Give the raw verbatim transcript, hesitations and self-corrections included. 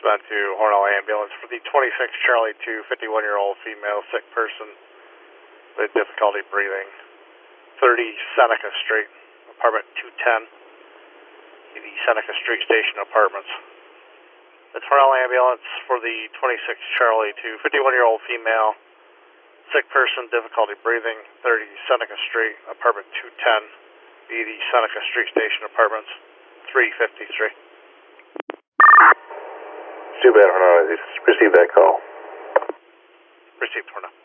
Sent to Hornell Ambulance for the twenty-six Charlie two, fifty-one-year-old female sick person with difficulty breathing. thirty Seneca Street, apartment two ten, the Seneca Street Station Apartments. It's Hornell Ambulance for the twenty-six Charlie two, fifty-one-year-old female sick person, difficulty breathing. thirty Seneca Street, apartment two ten, the Seneca Street Station Apartments, three fifty-three. Too bad, Hornell. Received that call. Received, Hornell.